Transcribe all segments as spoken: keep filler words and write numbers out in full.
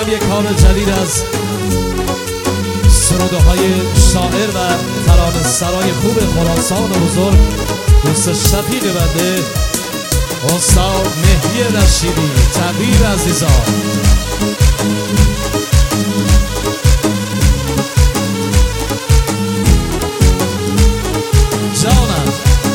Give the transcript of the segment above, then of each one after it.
امسال یک کار جدید از سروده های شاعر و ترانه سرای خوب خراسان بزرگ دوست شفیق بنده استاد مهدی رشیدی. تقدیر عزیزان. جانم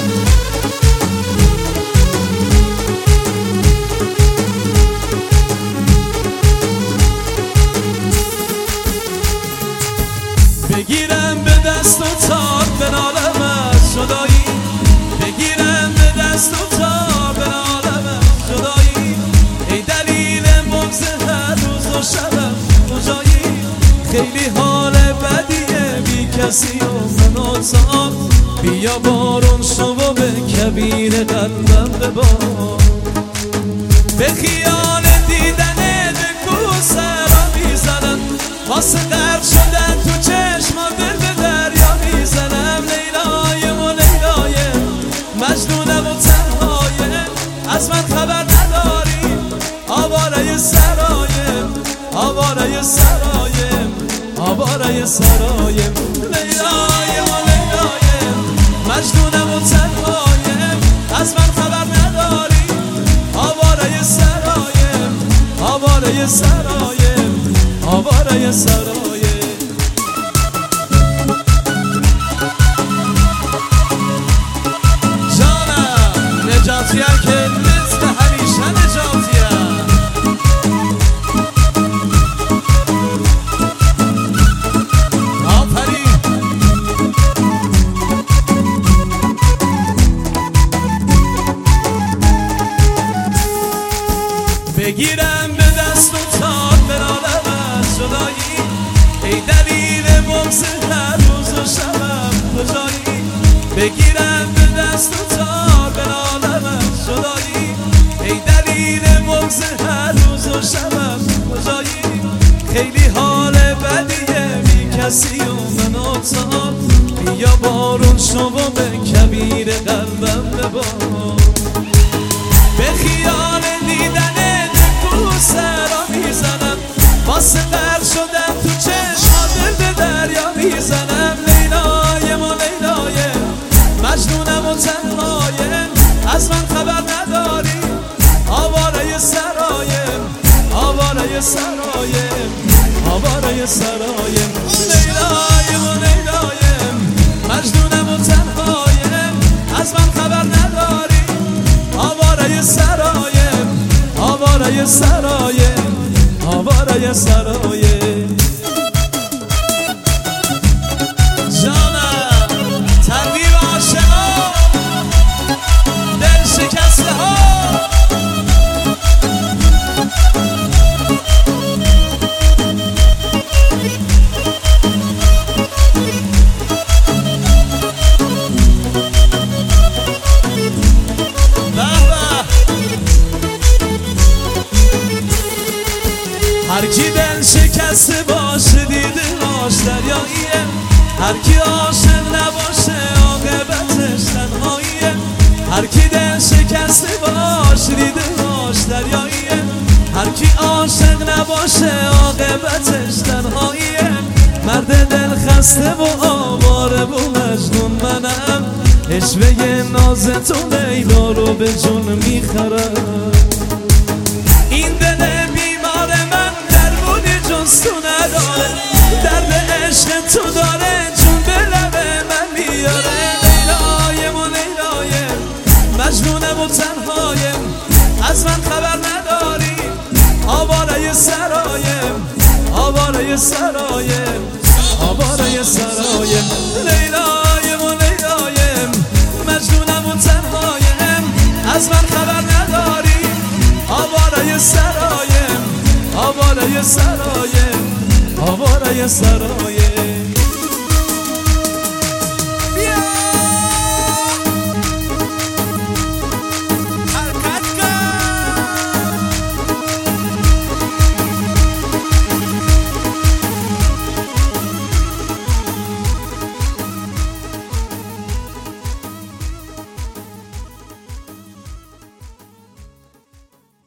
بگیرم به دست و تار بنالم از جدایی، بگیرم به دست و تار بنالم از جدایی، ای دلیل بغض هر روز و شبم کجایی، خیلی حال بدیه بی کسی و من و تا، بیا بارون شو و به کبیر قلبم ببار، به خیال دیدن دکو سرا میزنم، واسه غرق شدن تو چشما دل به دریا میزنم، لیلایم و لیلایم مجنونم و تنهایم، از من خبر نداری آواره سرایم، آواره سرایم، آواره سرایم، لیلایم و لیلایم مجنونم و تنهایم، از من خبر نداری آواره سرایم، آواره سرایم، آواره سرایم. جانم نجاتیم که مثل همیشه نجاتیم، آفرین. بگیرم به دست و تار بنالم از جدایی، ای دلیل بغض هر روز و شبم کجایی، بگیرم به دست و تار بنالم از جدایی، ای دلیل بغض هر روز و شبم کجایی، خیلی حال بدیه بی کسی و من و تا، بیا بارون شو و به کبیر قلبم ببار، به خیال دیدن دکو سرا میزنم، واسه غرق شدن تو چشما دل به دریا میزنم، لیلایم و لیلایم مجنونم و تنهایم، از من خبر نداری آواره سرایم، آواره سرایم، آواره سرایم، لیلایم و لیلایم مجنونم و تنهایم، از من خبر نداری آواره سرایم، آواره سرایم، آواره سرایم. جانم تقدیر عاشقا دل شکسته ها، هر کی دل شکسته باشه دیده آش دریاییه، هر کی عاشق نباشه عاقبتش تنهاییه، هر کی دل شکسته باشه دیده آش دریاییه، هر کی عاشق نباشه عاقبتش تنهاییه، مرد دل خسته و آواره و مجنون منم، عشوه ناز تو لیلا رو به جون میخرم، این دل بیمار من درمونی جز تو نداره، درد عشق تو داره جون به لب من میاره، لیلایم و لیلایم مجنونم و تنهایم، از من خبر نداری آواره سرایم، آواره سرایم، آواره سرایم، لیلایم و لیلایم مجنونم و تنهایم، از من خبر نداری آواره سرایم، آواره سرایم، آواره سرایم.